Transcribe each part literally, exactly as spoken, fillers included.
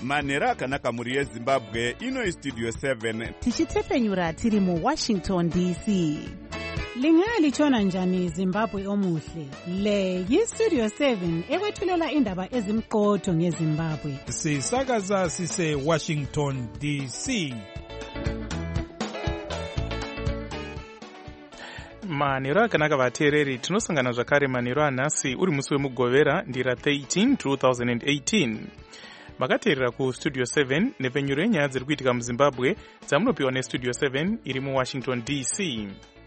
manhero akanaka mhuri yezimbabwe. Ino Studio seven tichitepfenyura tiri muwashington D C. Lingalitshona njani Zimbabwe omuhle? Le yiStudio seven ekwethulela indaba ezimqotho ngeZimbabwe. Sisakaza sise Washington D C. manhero akanaka vateereri, tinosangana zvakare manhero anhasi uri musi wemugovera ndira thirteen twenty eighteen. makateerera kuStudio seven nepfenyuro yenyaya dziri kuitika muZimbabwe dzamunopiwa neStudio seven iri muWashington D C.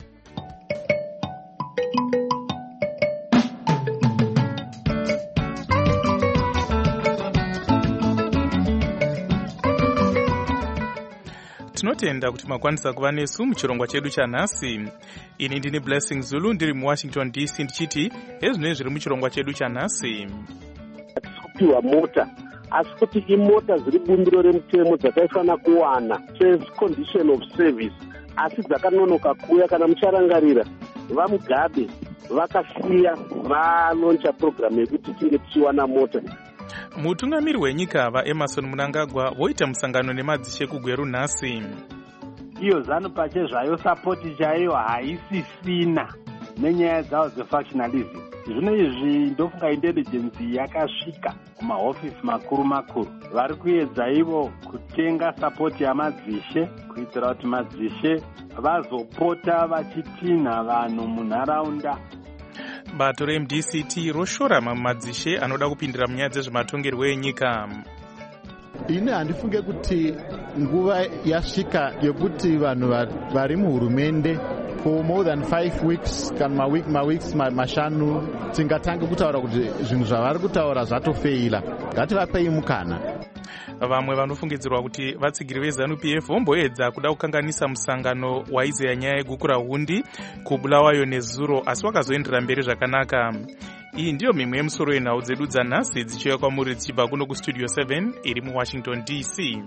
tinotenda kuti makwanisa kuva nesu muchirongwa chedu chanhasi. Ini ndini Blessing Zulu ndiri muWashington D C ndichiti ezvinoi zviri muchirongwa chedu chanhasi. Kupiwa mota asi kuti imota dziri bumbiro remutemo dzakaifana kuwana first condition of service asi dzakanonoka kuuya. Kana mucharangarira vaMugabe vakasiya valoncha program yekuti tinge tichiwana mota. Mutungamiri wenyika vaEmerson Mnangagwa voita musangano nemadzishe kuGweru nhasi. Iyo zanu pache zvayo sapoti chaiyo haisisina nenyaya dzavo dzefactionalism. Zvino izvi ndofunga intelligence yakasvika kumahofisi makuru makuru. Vari kuedza ivo kutenga sapoti yamadzishe kuitira kuti madzishe vazopota vachitinha vanhu munharaunda. Bato reM D C T roshora mamadzishe anoda kupindira munyaya dzezvematongerwo enyika. Ini handifunge kuti nguva yasvika yokuti vanhu vari muhurumende for more than five weeks kana maweek maweeks mashanu tingatange kutaura kuti zvinhu zvavari kutaura zvatofeila. Ngativapei mukana. Vamwe vanofungidzirwa kuti vatsigiri veZanu P F vomboedza kuda kukanganisa musangano waizeya nyaya yeguku rahundi kubulawayo nezuro asi wakazoendera mberi zvakanaka. Iyi ndiyo mimwe yemusoro yenhau dzedu dzanhasi dzichiuya kwamuri dzichibva kuno kuStudio seven iri muWashington D C.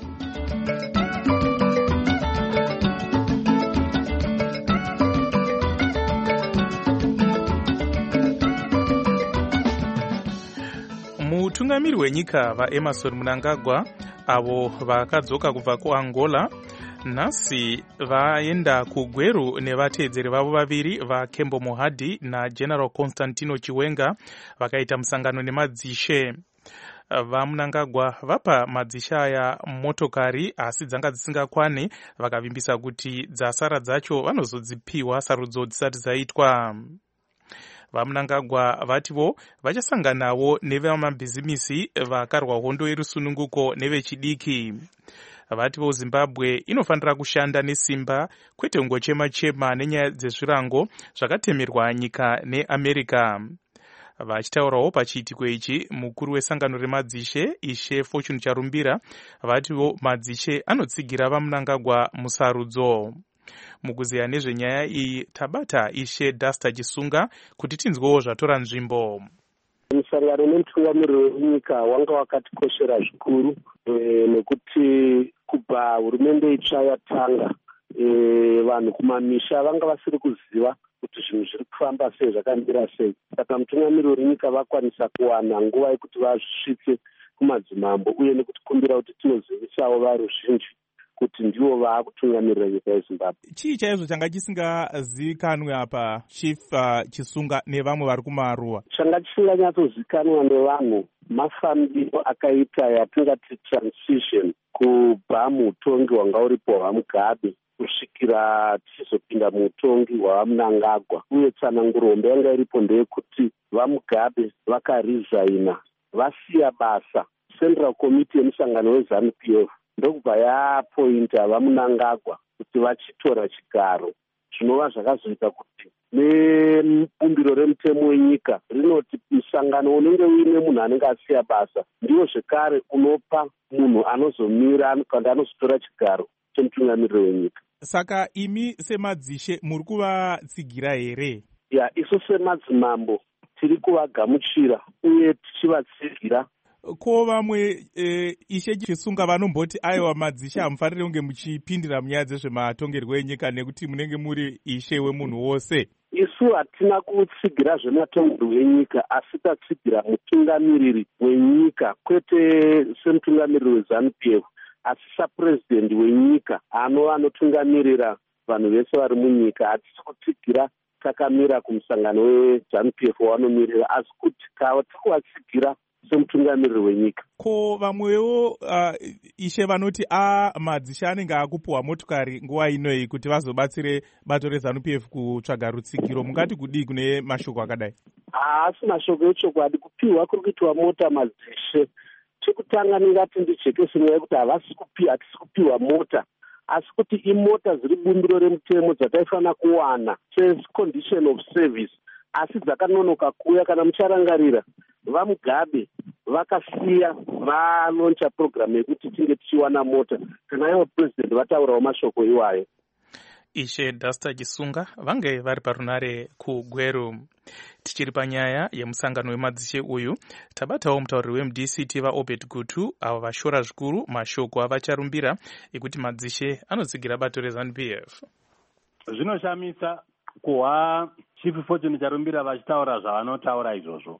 Mutungamiri wenyika vaEmerson Mnangagwa avo vakadzoka kubva kuAngola nhasi vaenda kuGweru nevateedzeri vavo vaviri vaKembo Mohadi naGeneral Constantino Chiwenga vakaita musangano nemadzishe. VaMnangagwa vapa madzishe aya motokari asi dzanga dzisingakwane vakavimbisa kuti dzasara dzacho vanozodzipiwa sarudzo dzisati dzaitwa. VaMnangagwa vativo vachasanganawo nevamabhizimisi vakarwa hondo yerusununguko nevechidiki. Vativo Zimbabwe inofanira kushanda nesimba kwete kungochema-chema nenyaya dzezvirango zvakatemerwa nyika neAmerica. Vachitaurawo pachiitiko ichi, mukuru wesangano remadzishe Ishe Fortune Charumbira vativo madzishe anotsigira vaMnangagwa musarudzo. Mukuziya nezvenyaya iyi tabata Ishe Dasta Chisunga kuti tinzwewo zvatora nzvimbo. Musangano nemutungamiri wenyika wanga wakatikoshera zvikuru nekuti kubva hurumende itsva yatanga vanhu kumamisha vanga vasiri kuziva kuti zvinhu zviri kufamba sei, zvakamira sei. Saka mutungamiri wenyika vakwanisa kuwana nguva yekuti vasvitse kumadzimambo uye nekutikumbira kuti tinozivisawo varuzhinji kuti ndivo vaakutungamirira nyika yeZimbabwe. Chii chaizvo changa chisingazivikanwe apa Chief uh, Chisunga nevamwe vari kumaruwa? Changa chisinganyatsozivikanwa nevanhu mafambiro akaita yatingati transition kubva muutongi hwanga uripo hwaMugabe kusvikira tichizopinda muutongi hwaMnangagwa. Uye tsanangurombe yanga iripo ndeyekuti vaMugabe vakarizaina vasiya basa Central Committee yemusangano weZanu P F ndokubva yapointa vaMnangagwa kuti vachitora chigaro. Zvinova zvakazoita kuti nebumbiro remutemo wenyika rinoti musangano unenge uine munhu anenge asiya basa ndiwo zvekare unopa munhu anozomira kana anozotora chigaro chemutungamiriri wenyika. Saka imi semadzishe muri kuvatsigira here? Ya, isu semadzimambo tiri kuvagamuchira uye tichivatsigira. Ko vamwe e, Ishe Chisunga vanomboti aiwa madzishe hamufanire kunge muchipindira munyaya dzezvematongerwo enyika nekuti munenge muri ishe wemunhu wose. isu hatina kutsigira zvematongerwo enyika asi tatsigira mutungamiriri wenyika, kwete semutungamiriri weZANU P F asi sapurezidendi wenyika anova anotungamirira vanhu vese vari munyika. Hatisi kutsigira takamira kumusangano weZANU P F wanomirira, asi kuti tikuvatsigira semutungamiriri wenyika. Ko vamwewo uh, ishe vanoti a madzishe anenge akupuhwa motokari nguva inoyi kuti vazobatsire bato reZANU P F kutsvaga rutsigiro, mungati kudii kune mashoko akadai? Haasi mashoko echokwadi. Kupiwa kuri kuitwa mota madzishe, chekutanga ndingati ndijekese nyaya yekuti havasi kupiwa, hatisi kupiwa mota, asi kuti imota dziri bumbiro remutemo dzataifanira kuwana secondition of service, asi dzakanonoka kuuya. Kana mucharangarira, vaMugabe vakasiya valoncha program yekuti tinge tichiwana mota, kana ivo president vataurawo mashoko iwayo. Ishe Dasta Chisunga vange vari parunare kuGweru. Tichiri panyaya yemusangano wemadzishe uyu, tabatawo mutauriri weM D C T vaObed Gutu avo vashora zvikuru mashoko avacharumbira ekuti madzishe anotsigira bato reZANU P F. Zvinoshamisa kuhwa Chief Fortune Charumbira vachitaura zvavanotaura izvozvo,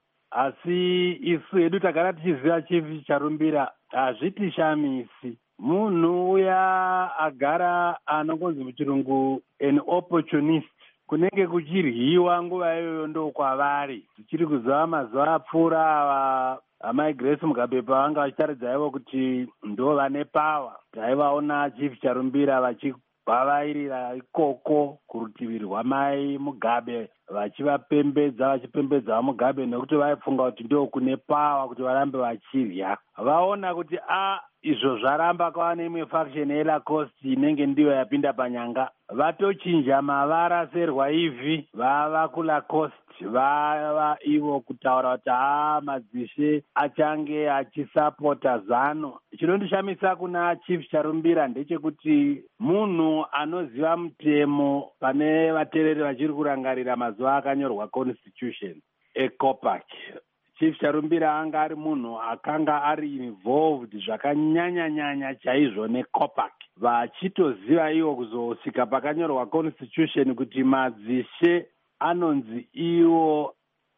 asi isu hedu tagara tichiziva Chief Charumbira hazvitishamisi. Munhu uya agara anongonzi muchirungu an opportunist, kunenge kuchiryiwa nguva iyoyo ndo kwavari. Tichiri kuziva mazuva apfuura ava amai Grace Mugabe pavanga vachitaridza ivo kuti ndo vane pawa. Taivaona Chief Charumbira vachigwavairira ikoko kurutivi rwamai Mugabe, vachivapembedza vachipembedza vaMugabe nekuti vaifunga kuti ndo kune pawa kuti varambe vachirya. Vaona kuti a izvo zvaramba kwava neimwe faction yeLacoste inenge ndiyo yapinda panyanga, vatochinja mavara serwaivhi vava kuLacoste, vava ivo kutaura kuti haa madzishe achange achisapota ZANU. Chinondishamisa kuna Chief Charumbira ndechekuti munhu anoziva mutemo pane vateereri vachiri kurangarira mazuva akanyorwa constitution eCOPAC. Chief Charumbira anga ari munhu akanga ari involved zvakanyanya-nyanya chaizvo neCOPAC, vachitoziva iwo kuzosvika pakanyorwa constitution kuti madzishe anonzi iwo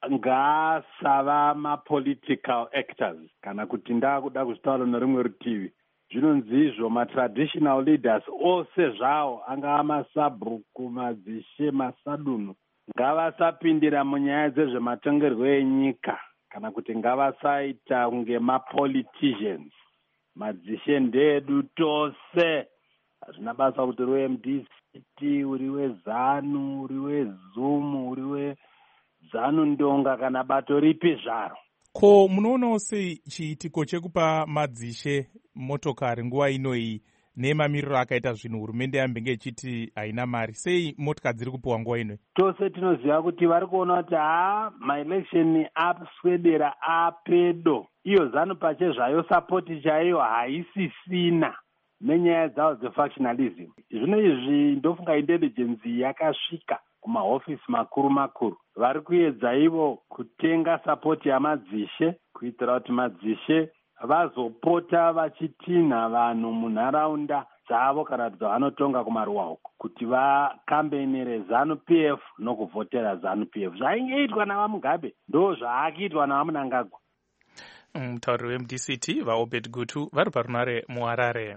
ngaasava mapolitical actors, kana kuti ndakuda kuzvitaura nerimwe rutivi zvinonzi izvo matraditional leaders ose zvawo, angava masabhuku, madzishe, masadunu, ngavasapindira munyaya dzezvematongerwo enyika, kana kuti ngavasaita kunge mapoliticians. Madzishe ndedu tose, hazvina basa kuti uri weM D C T, uri weZANU, uri weZUM, uri weZANU Ndonga kana bato ripi zvaro. Ko munoonawo sei chiitiko chekupa madzishe motokari nguva inoyi nemamiriro akaita zvinhu hurumende yambenge ichiti haina mari? Sei motika dziri kupiwa nguva inoyi? Tose tinoziva kuti vari kuona kuti haa maelection aswedera apedo, iyo ZANU pachezvayo sapoti chaiyo haisisina nenyaya dzavo dzefactionalism. Zvino izvi ndofunga intelligence yakasvika kumahofisi makuru makuru, vari kuedza ivo kutenga sapoti yamadzishe kuitira kuti madzishe vazopota vachitinha vanhu munharaunda dzavo kana kuti dzavanotonga kumaruwa uko kuti vakambenere ZANU P F nokuvhotera ZANU P F. Zvaingeitwa navaMugabe ndo zvaakiitwa navaMnangagwa. Mutauriri weM D C T vaObed Gutu vari parunare muHarare.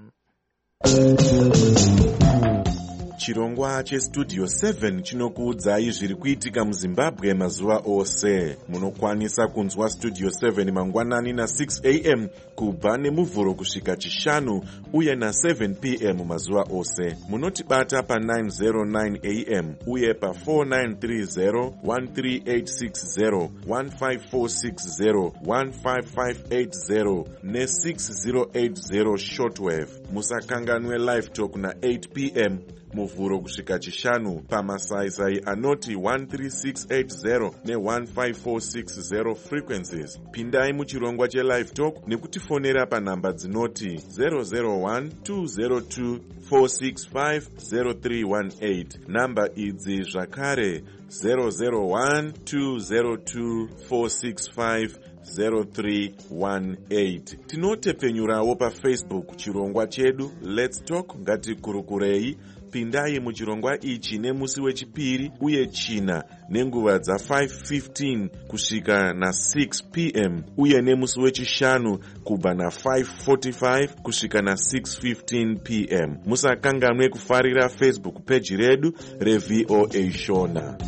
Chirongwa cheStudio seven chinokuudzai zviri kuitika muZimbabwe mazuva ose. Munokwanisa kunzwa Studio seven mangwanani na six a m kubva nemuvhuro kusvika chishanu uye na seven p m mazuva ose. Munotibata pa nine oh nine a m uye pa four nine three zero, one three eight six zero, one five four six zero, one five five eight zero ne six zero eight zero shortwave. Musakanganwe live talk na eight p m muvhuro kusvika chishanu pamasaisai anoti one three six eight zero ne one five four six zero frequencies. Pindai muchirongwa chelive talk nekutifonera panhamba dzinoti zero zero one two zero two four six five zero three one eight. Namba idzi zvakare zero zero one two zero two four six five zero three one eight. Tinotepfenyurawo paFacebook chirongwa chedu Let's Talk Ngatikurukurei pindai muchirongwa ichi nemusi wechipiri uye china nenguva dza five fifteen kusvika na six p m uye nemusi wechishanu kubva na five forty-five kusvika na six fifteen p m musakanganwe kufarira Facebook page redu reV O A Shona.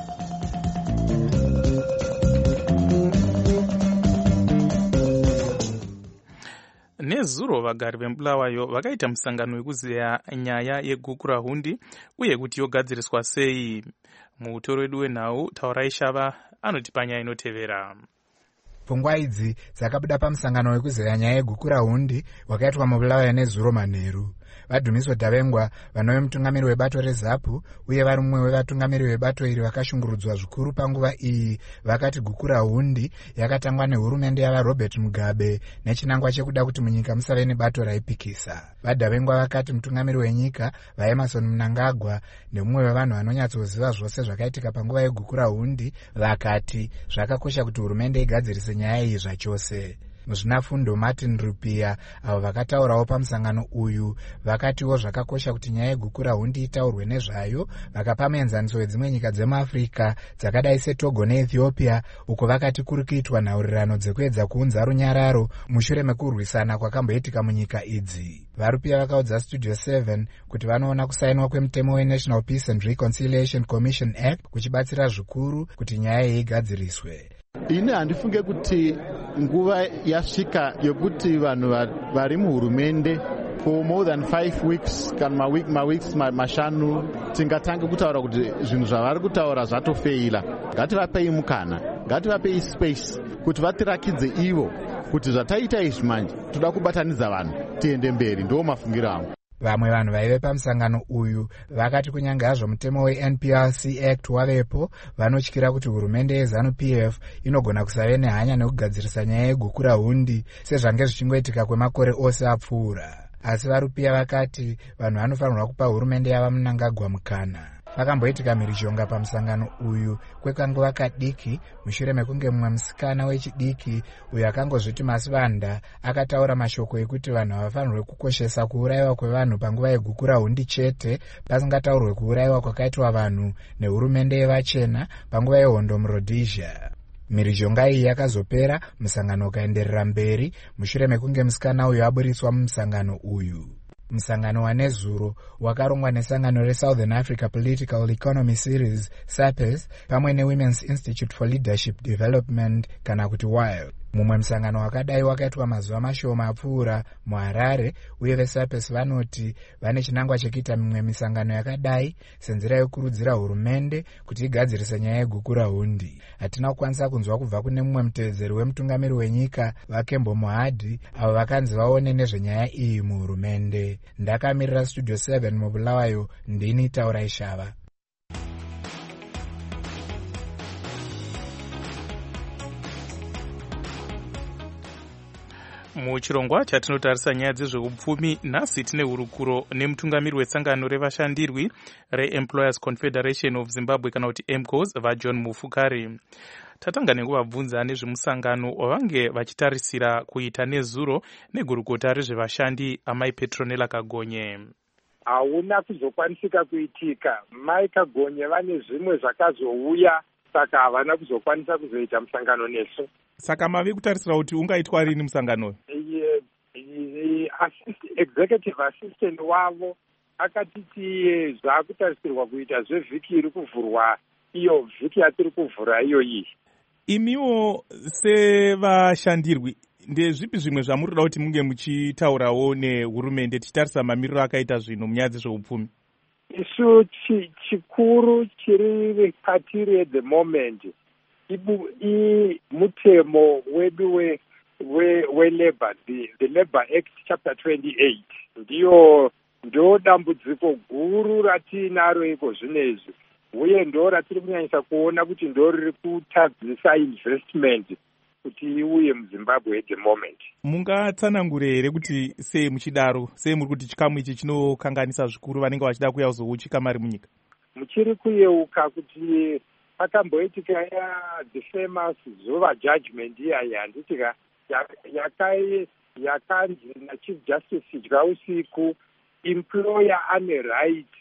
Nezuro vagari vembulawayo vakaita musangano wekuziya nyaya yeguku rahundi uye kuti yogadziriswa sei. Muutoro wedu wenhau Taurai Shava anotipa nyaya inotevera. Pfungwa idzi dzakabuda pamusangano wekuziya nyaya yeguku rahundi wakaitwa mubulawayo nezuro manheru. Vadhumiswa Davengwa vanove mutungamiri webato reZAPU uye vari mumwe wevatungamiri vebato iri vakashungurudzwa zvikuru panguva iyi vakati guku rahundi yakatangwa nehurumende yava Robert Mugabe nechinangwa chekuda kuti munyika musave nebato raipikisa. VaDavengwa vakati mutungamiri wenyika vaEmerson Mnangagwa nemumwe wevanhu vanonyatsoziva zvose zvakaitika panguva yeguku rahundi vakati zvakakosha kuti hurumende igadzirise nyaya iyi zvachose. Muzvinafundo Martin Rupia avo vakataurawo pamusangano uyu vakatiwo zvakakosha kuti nyaya yeguku rahundi itaurwe nezvayo, vakapa muenzaniso wedzimwe nyika dzemuAfrica dzakadai seTogo neEthiopia uko vakati kuri kuitwa nhaurirano dzekuedza kuunza runyararo mushure mekurwisana kwakamboitika munyika idzi. Varupia vakaudza Studio seven kuti vanoona kusainwa kwemutemo weNational Peace and Reconciliation Commission Act kuchibatsira zvikuru kuti nyaya iyi igadziriswe. Ine handifunge kuti nguva yasvika yokuti vanhu vari muhurumende for more than five weeks kana maweek maweeks mashanu tingatange kutaura kuti zvinhu zvavari kutaura zvatofeila. Ngativapei mukana, ngativapei space kuti vatirakidze ivo kuti zvataita izvi manje toda kubatanidza vanhu tiende mberi. Ndo mafungiro angu. Vamwe vanhu vaive pamusangano uyu vakati kunyange hazvo mutemo weN P R C Act wavepo, vanotyira kuti hurumende yeZANU P F inogona kusave nehanya nekugadzirisa nyaya yeguku rahundi sezvange zvichingoitika kwemakore ose apfuura. Asi Varupia vakati vanhu vanofanirwa kupa hurumende yava Mnangagwa mukana. Vakamboitika mhirizhonga pamusangano uyu kwekanguva kadiki mushure mekunge mumwe musikana wechidiki uyo akangozviti Masivanda akataura mashoko ekuti vanhu havafanirwe kukoshesa kuurayiwa kwevanhu panguva yeguku rahundi chete pasingataurwe kuurayiwa kwakaitwa vanhu nehurumende yevachena panguva yehondo muRhodesia. Mhirizhonga iyi yakazopera, musangano ukaenderera mberi mushure mekunge musikana uyu aburitswa mumusangano uyu. Musangano wanezuro wakarongwa nesangano reSouthern Africa Political Economy Series SAPES pamwe neWomen's Institute for Leadership Development kana kuti W I L E. Mumwe musangano wakadai wakaitwa mazuva mashoma apfuura muHarare uye veSAPES vanoti vane chinangwa chekuita mimwe misangano yakadai senzira yokurudzira hurumende kuti igadzirise nyaya yeguku rahundi. Hatina kukwanisa kunzwa kubva kune mumwe mutevedzeri wemutungamiri wenyika vaKembo Mohadi avo vakanzi vaone nezvenyaya iyi muhurumende. Ndakamirira Studio seven mubulawayo, ndini Taurai Shava. Muchirongwa chatinotarisa nyaya dzezveupfumi, nhasi tine hurukuro nemutungamiri wetsangano revashandirwi reEmployers Confederation of Zimbabwe kana kuti E M C O S vaJohn Mufukari. Tatanga nekuvabvunza nezvemusangano wavange vachitarisira kuita nezuro negurukota rezvevashandi amai Petronella Kagonye. Hauna kuzokwanisika kuitika. Mai Kagonye vane zvimwe zvakazouya saka havana kuzokwanisa kuzoita musangano nesu. Saka mavi kutarisira kuti ungaitwa rini musangano? Ye, ye, assist, executive assistant wavo akatiti zvakutarisirwa kuita zvevhiki iri kuvhurwa iyo vhiki yatiri kuvhura iyo iyi. Imiwo sevashandirwi ndezvipi zvimwe zvamurida kuti munge muchitaurawo nehurumende tichitarisa mamiriro akaita zvino munyaya dzezveupfumi? Isu chikuru chiri patiri at the moment ibu i mutemo wedu we we we labor the, the Labor Act chapter twenty-eight ndiyo ndo dambudziko guru ratinaro iko zvinezvi uye ndo ratiri kunyanyisa kuona kuti ndo riri kutadzisa investment kuti iuye muZimbabwe at the moment. Mungatsanangure here kuti sei muchidaro, sei muri kuti chikamu ichi chinokanganisa zvikuru vanenge vachida kuuya kuzouchika mari munyika? Muchiri kuyeuka kuti pakamboitika ya the famous Zuva judgment iya yanditika yakai yakanzi na Chief Justice Dya usiku employer ane right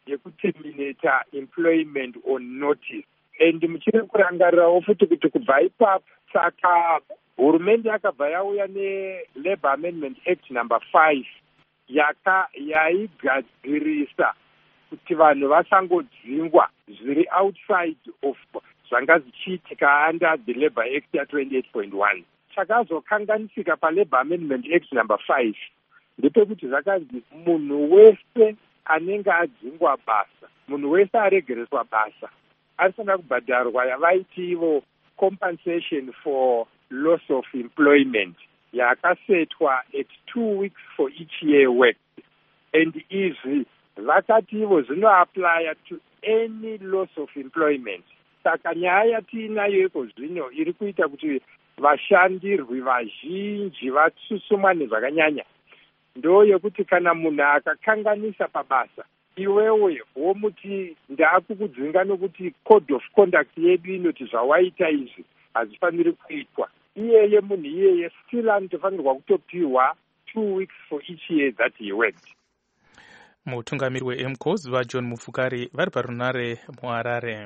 yekuterminata employment on notice. And muchiri kurangarirawo futi kuti kubva ipapo saka hurumende yakabva yauya neLabour Amendment Act number five yaka yaigadzirisa kuti vanhu vasangodzingwa zviri outside of zvanga zvichiitika under the Labour Act ya twenty-eight point one. Chakazokanganisika paLabour Amendment Act number five ndepekuti zvakanzi munhu wese anenge adzingwa basa, munhu wese aregereswa basa anofanira kubhadharwa yavaiti ivo compensation for loss of employment yakasetwa at two weeks for each year worked. And izvi vakati ivo zvinoaplya to any loss of employment. Saka nyaya yatiinayo iko zvino iri kuita kuti vashandirwi vazhinji vasusumwa nezvakanyanya ndo yekuti kana munhu akakanganisa pabasa iwewe womuti ndaakukudzinga nokuti code of conduct yedu inoti zvawaita izvi hazvifaniri kuitwa, iyeye munhu iyeye still anotofanirwa kutopiwa two weeks for each year that he worked. Mutungamiri weM C O S vaJohn Mufukari vari parunare muHarare.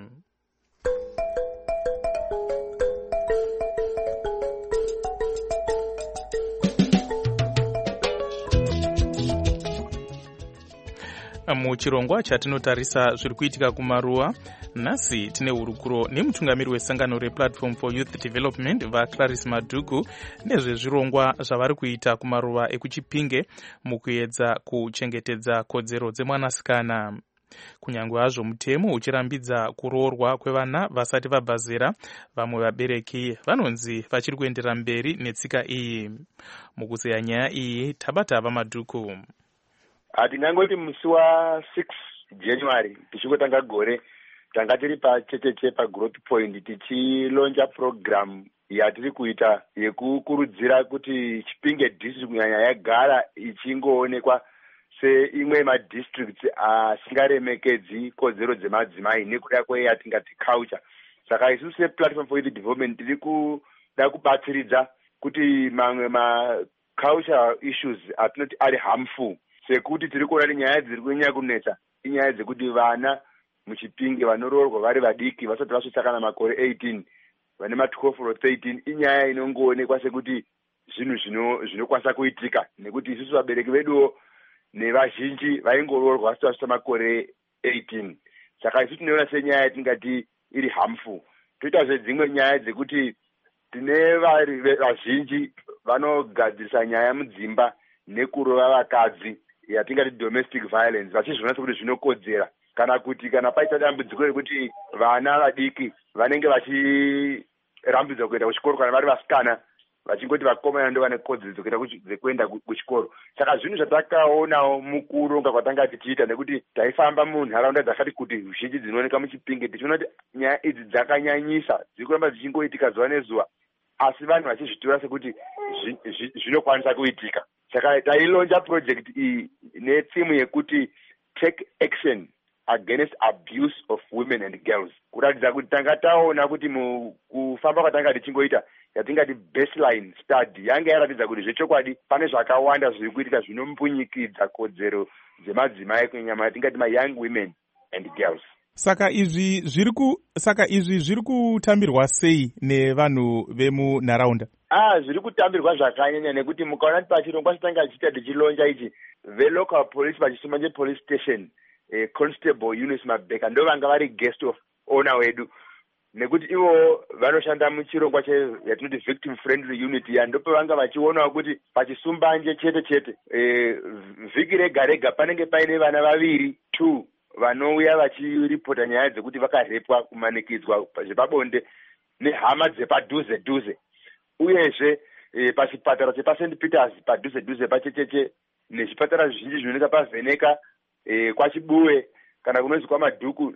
Muchirongwa chatinotarisa zviri kuitika kumaruwa, nhasi tine hurukuro nemutungamiri wesangano rePlatform for Youth Development vaClarice Madhuku nezvezvirongwa zvavari kuita kumaruwa ekuChipinge mukuedza kuchengetedza kodzero dzemwanasikana. Kunyange hazvo mutemo uchirambidza kuroorwa kwevana vasati vabva zera, vamwe vabereki vanonzi vachiri kuendera mberi netsika iyi. Mukuzeya nyaya iyi tabata vaMadhuku. Hatingangoti musi wa six January tichingotanga gore tanga tiri pachecheche pagrowth point tichilonja program yatiri kuita yekukurudzira kuti Chipinge district kunyanya yagara ichingoonekwa seimwe madistricts asingaremekedzi kodzero dzemadzimai nekuda kweyatingati culture. Saka isusu sePlatform for Youth Development tiri kuda kubatsiridza kuti mamwe maculture issues atinoti ari harmful sekuti tiri kuona nyaya dziri kunyanya kunetsa inyaya dzekuti vana muChipinge vanoroorwa vari vadiki vasati vasvitsa kana makore eighteen vane ma-twelve or thirteen inyaya inongoonekwa sekuti zvinhu zvinokwanisa kuitika nekuti isusu vabereki veduwo nevazhinji vaingoroorwa vasati vasvitsa makore eighteen. Saka isusu tinoona senyaya yatingati iri harmful. Toitazve dzimwe nyaya dzekuti tine vazhinji vanogadzirisa nyaya mudzimba nekurova vakadzi yatingati domestic violence vachizviona sekuti zvinokodzera kana kuti kana paita dambudziko rekuti vana vadiki vanenge vachirambidzwa kuenda kuchikoro kana vari vasikana vachingoti vakomana ndo vane kodzero dzekuenda kuchikoro. Saka zvinhu zvatakaonawo mukuronga kwatanga tichiita nekuti taifamba munharaunda dzakati kuti zhinji dzinooneka muChipinge tichiona kuti nyaya idzi dzakanyanyisa dziri kuramba dzichingoitika zuva nezuva asi vanhu vachizvitora sekuti zvinokwanisa kuitika. Saka tailonja project iyi netsimu yekuti take action against abuse of women and girls, kuratidza kuti tanga taona kuti mukufamba kwatanga tichingoita yatingati baseline study yange yaratidza kuti zvechokwadi pane zvakawanda zviri kuitika zvinompunyikidza kodzero dzemadzimai kunyanya yatingati ma-young women and girls. Saka izvi zviri ku saka izvi zviri kutambirwa sei nevanhu vemunharaunda? Ah, zviri kutambirwa zvakanyanya nekuti mukaona kuti pachirongwa chitanga chiita tichilonja ichi velocal police vachisumanje police station eh, Constable Eunice Mabeka ndo vanga vari guest of honor wedu nekuti ivo vanoshanda muchirongwa yatinoti victim friendly unit yandope vanga vachionawo kuti pachisumbanje chete chete eh, vhiki rega rega panenge paine vana vaviri two vanouya vachiripota nyaya dzekuti vakarepwa kumanikidzwa zvepabonde nehama dzepadhuze dhuze uyezve e, pachipatara chepaSt Peters padhuze dhuze pachecheche nezvipatara zvizhinji zvinooneka paVheneka e, kwaChibuwe kana kunonzi kwaMadhuku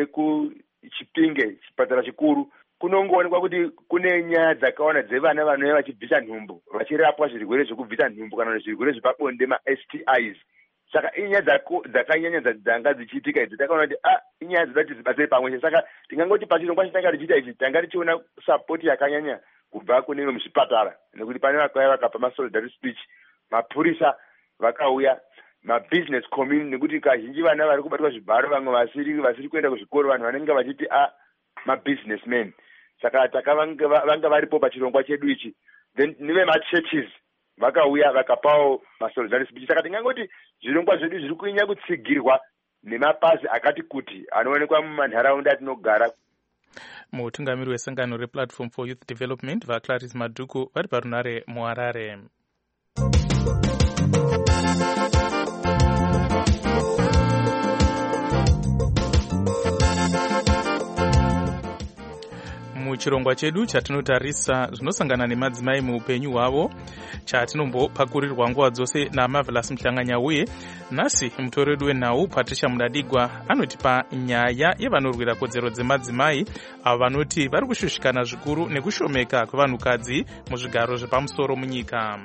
nekuChipinge chipatara chikuru kunongoonekwa kuti kune nyaya dzakawanda dzevana vanouya vachibvisa nhumbu vachirapwa zvirwere zvekubvisa nhumbu kana zvirwere zvepabonde ma-S T Is. Saka inyaya dzakanyanya dzanga dzichiitika idzi takaona kuti ah inyaya dzodati dzibatsire pamwe. Saka tingangoti pachirongwa chitanga tichiita ichi tanga tichiona support yakanyanya kubva kune muzvipatara nekuti pane vakauya vakapa ma-solidarity speech, mapurisa vakauya mabusiness community, nekuti kazhinji vana vari kubatwa zvibharo vamwe vasiri vasiri kuenda kuzvikoro vanhu vanenge vachiti a mabusinessmen. Saka takavanga vanga varipo pachirongwa chedu ichi. Then nive machurches vakauya vakapawo masolidarity speech. Saka tingangoti zvirongwa zvedu zviri kuinya kutsigirwa nemapazi akati kuti anoonekwa mumanharaunda atinogara. Mutungamiri wesangano replatform for youth development vaClarice Madhuku vari parunare muHarare. Muchirongwa chedu chatinotarisa zvinosangana nemadzimai muupenyu hwavo chatinombopakurirwa nguva dzose naMarvelous Mhlanganya. Uye nhasi mutori wedu wenhau Patricia Mudadigwa anotipa nyaya yevanorwira kodzero dzemadzimai avo vanoti vari kushushikana zvikuru nekushomeka kwevanhukadzi muzvigaro zvepamusoro munyika.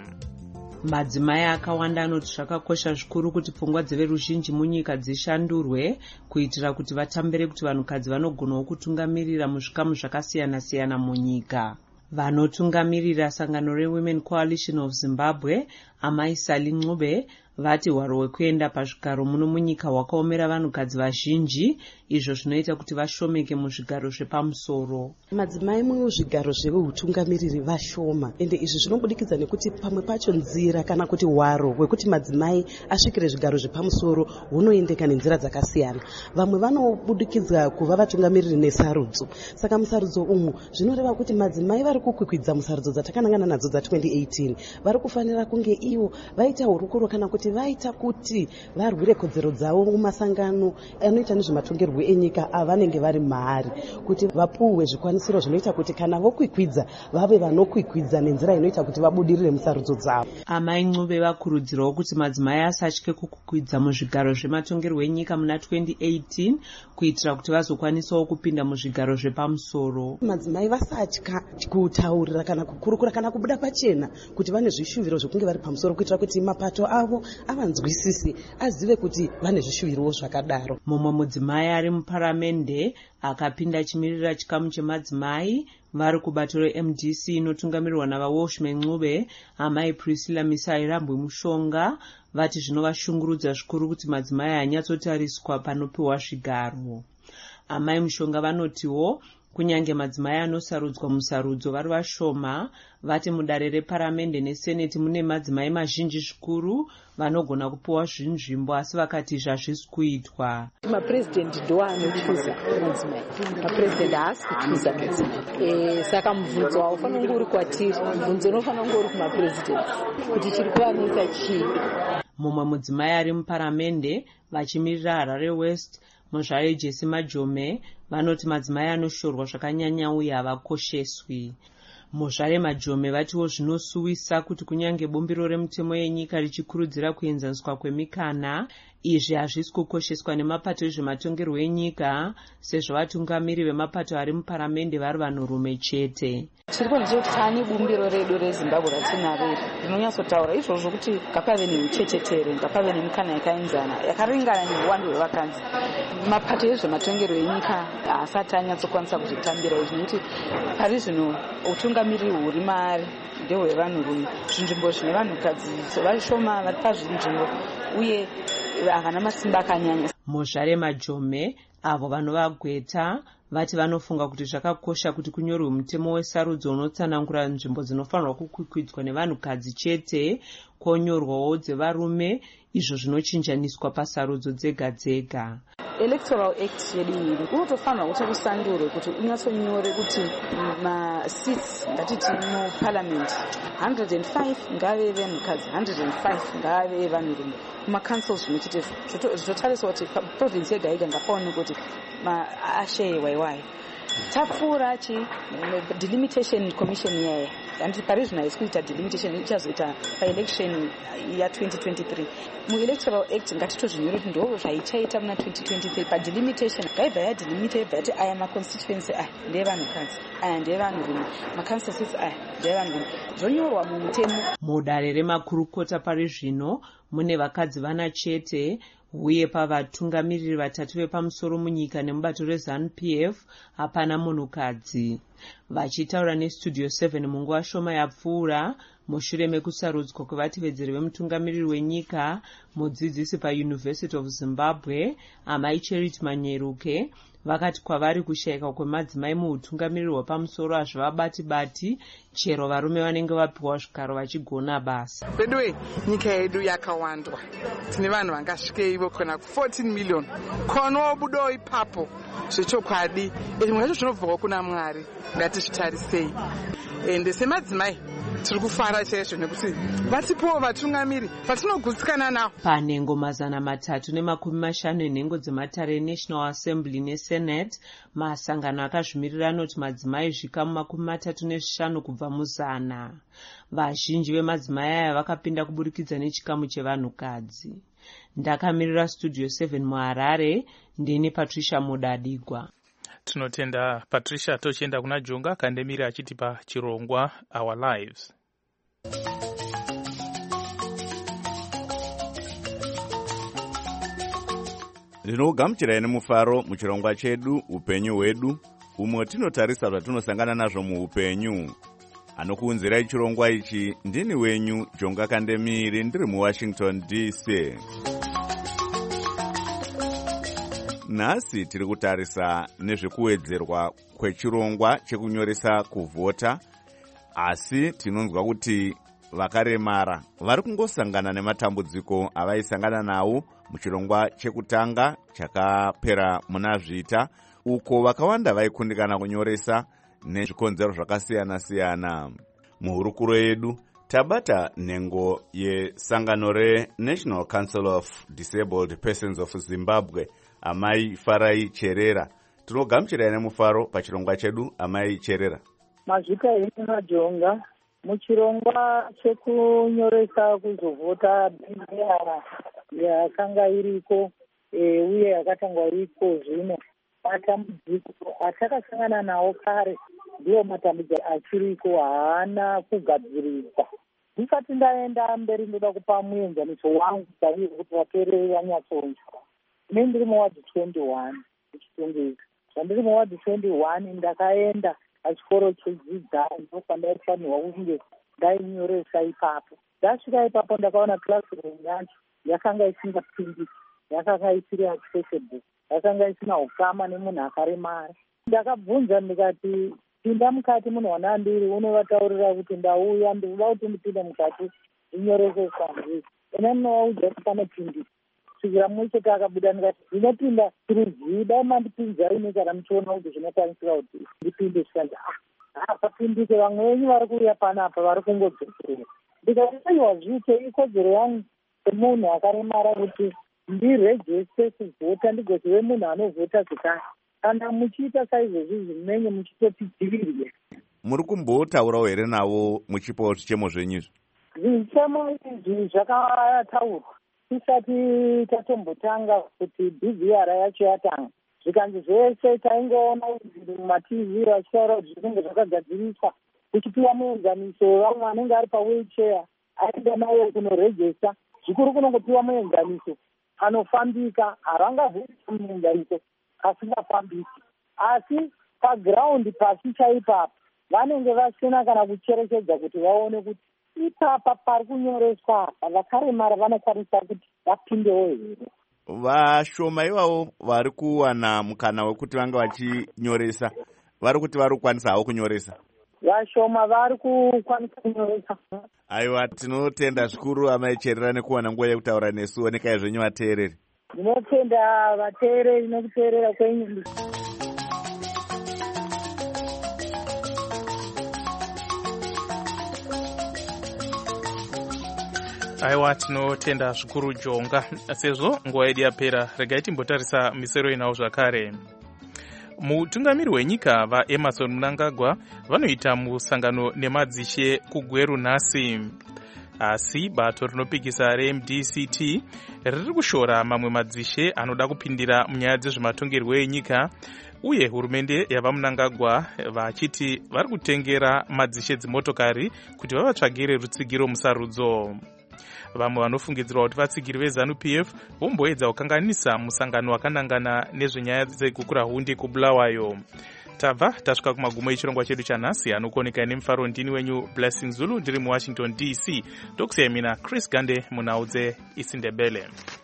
Madzimai akawanda anoti zvakakosha zvikuru kuti pfungwa dzeveruzhinji munyika dzishandurwe kuitira kuti vatambire kuti vanhukadzi vanogonawo kutungamirira muzvikamu zvakasiyana siyana munyika. Vanotungamirira sangano reWomen Coalition of Zimbabwe, Amai Sally Ncube, vati hwaro hwekuenda pazvigaro muno munyika hwakaomera vanhukadzi vazhinji, izvo zvinoita kuti vashomeke muzvigaro zvepamusoro. Madzimai muzvigaro zveutungamiriri vashoma, ende izvi zvinobudikidza nekuti pamwe pacho nzira kana kuti hwaro hwekuti madzimai asvikire zvigaro zvepamusoro hunoendeka nenzira dzakasiyana. Vamwe vanobudikidza kuva vatungamiriri nesarudzo. Saka musarudzo umu zvinoreva kuti madzimai vari kukwikwidza musarudzo dzatakanangana nadzo dza twenty eighteen vari kufanira kunge ivo vaita hurukuro kana kuti vaita kuti varwire kodzero dzavo mumasangano anoita nezvematongerwo enyika avanenge vari mahari, kuti vapuwe zvikwanisiro zvinoita kuti kana vokwikwidza vave vanokwikwidza nenzira inoita kuti vabudirire musarudzo dzavo. Amai Ncube vakurudzirawo kuti madzimai asatye kukwikwidza muzvigaro zvematongerwo enyika muna twenty eighteen kuitira kuti vazokwanisawo kupinda muzvigaro zvepamusoro. Madzimai vasatya kutaurira kana kukurukura kana kubuda pachena kuti vane zvishuviro zvokunge vari pamusoro kuitira kuti mapato avo avanzwisisi azive kuti vane zvishuviro zvakadaro. Mumwe mudzimai ari muparamende akapinda achimirira chikamu chemadzimai vari kubato reM D C inotungamirirwa navaWalshman Ncube, Amai Priscilla Misairambwe Mushonga, vati zvinovashungurudza zvikuru kuti madzimai anyatsotariswa panopiwa zvigaro. Amai Mushonga vanotiwo kunyange madzimai anosarudzwa musarudzo vari vashoma, vati mudare reparamende neseneti mune madzimai mazhinji zvikuru vanogona kupiwa zvinzvimbo, asi vakati zvazvisi kuitwa. Mapresident ndo anochuza madzimai, mapresident haasi kuchuza madzimai. Saka mubvunzo haufanira kunge uri kwatiri, mubvunzo unofanira kunge uri kumapresident kuti chiri kuvanetsa chii. Mumwe mudzimai ari muparamende vachimirira Harare West, Muzvare Jesse Majome, vanoti madzimai anoshorwa zvakanyanya uye havakosheswi. Muzvare Majome vatiwo zvinosuwisa kuti kunyange bumbiro remutemo yenyika richikurudzira kuenzaniswa kwemikana, izvi hazvisi kukosheswa nemapato ezvematongerwo enyika, sezvo vatungamiri vemapato ari muparamende vari vanhurume chete. Chiripo ndechekuti taane bumbiro redu reZimbabwe ratinaro iri rinonyatsotaura izvozvo kuti ngapave neuchechetere, ngapave nemikana yakaenzana yakaringana neuwandu hwevakadzi. Mapato ezvematongerwo enyika haasati anyatsokwanisa kuzvitambira izvi nekuti pari zvino utungamiriri huri maari ndehwevanhurume. Zvinzvimbo zvine vanhukadzi vashoma vari pazvinzvimbo uye havana masimba akanyanya. Muzvare Majome avo vanovagweta vati vanofunga kuti zvakakosha kuti kunyorwe mutemo wesarudzo unotsanangura nzvimbo dzinofanirwa kukwikwidza nevanhukadzi chete, konyorwawo dzevarume, izvo zvinochinjaniswa pasarudzo dzega dzega. Electoral Act yedu iyi unotofanirwa kuti kusandurwe kuti unyatsonyore kuti maseats ngatiti muparliament one hundred and five ngave vanhukadzi, one hundred and five ngave vanhurume. Kumacouncils zvinochite zvotarisa kuti province yega yega ngapaone kuti asheye waiwai. Tapfuura chi delimitation commission yaya and parizvino haisi kuita delimitation ichazoita paelection ya twenty twenty-three. Muelectoral act ngatitozvinyore kuti ndo zvaichaita muna twenty twenty-three. Padelimitation ngaibva yadelimita ibva yati aya maconstituency aya ndeevanhukadzi, aya ndeevanhurume, macouncil seats aya ndeevanhurume, zvonyorwa mumutemo. Mudare remakurukota pari zvino mune vakadzi vana chete, uye pavatungamiriri vatatu vepamusoro munyika nemubato rezanu P F hapana munhukadzi. Vachitaura nestudio seven munguva shoma yapfuura mushure mekusarudzwa kwevatevedzeri vemutungamiriri wenyika, mudzidzisi paUniversity of Zimbabwe amai Charity Manyeruke vakati kwavari kushayika kwemadzimai muutungamiriri hwepamusoro hazvivabati-bati chero varume vanenge vapiwa zvigaro vachigona basa. Bedwe nyika yedu yakawandwa, tine vanhu vangasvikeivo kana fourteen million konobudo ipapo zvechokwadi zvimwe zvacho zvinobvawo kuna Mwari, ngatizvitarisei. Ende semadzimai tiri kufara chaizvo nekuti vatipowo vatungamiri vatinogutsikana navo. Panhengo mazana matatu nemakumi mashanu enhengo dzematare eNational Assembly neSenate, masangano akazvimirira anoti madzimai zvikamu makumi matatu nezvishanu kubva muzana. Vazhinji vemadzimai aya vakapinda kuburikidza nechikamu chevanhukadzi. Ndakamirira studio seven muHarare, ndini Patricia Mudadigwa. Tinotenda Patricia. Tochienda kuna Jonga Kandemiri achitipa chirongwa Our Lives. Ndinogamuchirai nemufaro muchirongwa chedu upenyu hwedu, umwe tinotarisa zvatinosangana nazvo muupenyu. Anokuunzirai chirongwa ichi ndini wenyu Jonga Kandemiri, ndiri muWashington D C. Nhasi tiri kutarisa nezvekuwedzerwa kwechirongwa chekunyoresa kuvhota, asi tinonzwa kuti vakaremara vari kungosangana nematambudziko avaisangana nawo muchirongwa chekutanga chakapera muna Zvita, uko vakawanda vaikundikana kunyoresa nezvikonzero zvakasiyana-siyana. Muhurukuro yedu tabata nhengo yesangano reNational Council of Disabled Persons of Zimbabwe, amai Farai Cherera. Tinogamuchirai nemufaro pachirongwa chedu amai Cherera. Mazvika ino majonga muchirongwa chekunyoresa kuzovhota bhindera yakanga iriko e, uye yakatangwa iriko zvino. Matambudziko atakasangana nawo kare ndiwo matambudziko achiriko, haana kugadziriswa. Ndisati ndaenda mberi ndoda kupa muenzaniso wangu chaiwo kuti vateereri vanyatsonzwa. Ine ndiri muwadhi twenty-one muchitongezi. Zvandiri muwadhi twenty-one ndakaenda pachikoro chedzidzisa ndokwandairifanirwa kunge ndainyoresa ipapo. Ndasvika ipapo ndakaona classroom yacho yakanga isingapindiki, yakanga isiri accessible, yakanga isina ukama nemunhu akaremara. Ndakabvunza ndikati, pinda mukati munhu wanandiri, unovataurira kuti ndauya ndinoda kuti ndipinde mukati ndinyorese zvangu. Ena ndinovaudza kuti panopindika. Kusvikira mumwe chete akabuda ndikati, ndinopinda tirizi, dai mandipinzai nekana muchiona kuti zvinokwanisira kuti ndipinde. Zvikati hapapindike, vamwe venyu vari kuuya panapa vari kungodzokerera. Ndikati aiwa zvite, ikodzero yangu semunhu akaremara kuti ndirejeste kuvhota ndigozive munhu anovhota zvekare. Kana muchiita saizvozvi zvimenye muchitotidzivirire. Muri kumbotaurawo here navo muchipawo zvichemo zvenyizvo? Zvichemo izvi zvakataurwa tisati tatombotanga kuti bhivhiyara yacho yatanga. Zvikanzi zvese taingoona mumativhi vachitaura kuti zvinenge zvakagadziriswa, kuchipiwa muenzaniso vamwe vanenge ari pawheelchair aenda naye kunorejesta. Zvikuru kunongopiwa muenzaniso anofambika, havangazoita muenzaniso asingafambiki. Asi pagiraundi pasi chaipapo vanenge vasina kana kucherechedza kuti vaone kuti ipapa pari kunyoreswa apa vakaremara vanokwanisa kuti vapindewo here. Vashoma ivavo vari kuwana mukana wekuti vange vachinyoresa, vari kuti vari kukwanisa havo kunyoresa? Vashoma vari kukwanisa kunyoresa. Aiwa, tinotenda zvikuru amai Cherera nekuwana nguva yekutaura nesu. Onekai zvenyu vateereri. Ndinotenda vateereri nekuteerera kwenyu. Aiwa, tinotenda zvikuru Jonga. Sezvo nguva yedu yapera, regai timbotarisa misero inawo zvakare. Mutungamiri wenyika vaEmmerson Mnangagwa vanoita musangano nemadzishe kuGweru nhasi. Asi bato rinopikisa reM D C T riri kushora mamwe madzishe anoda kupindira munyaya dzezvematongerwo enyika, uye hurumende yavaMnangagwa vachiti vari kutengera madzishe dzimotokari kuti vavatsvagire rutsigiro musarudzo. vamwe vanofungidzirwa kuti vatsigiri vezanu P F vomboedza kukanganisa musangano wakanangana nezvenyaya dzekukura hundi kuBulawayo. Tabva tasvika kumagumo echirongwa chedu chanhasi, anokuoneka nemufaro ndini wenyu Blessing Zulu ndiri muWashington D C. Ndokusiyai mina Chris Gande munhau dzeIsindebele.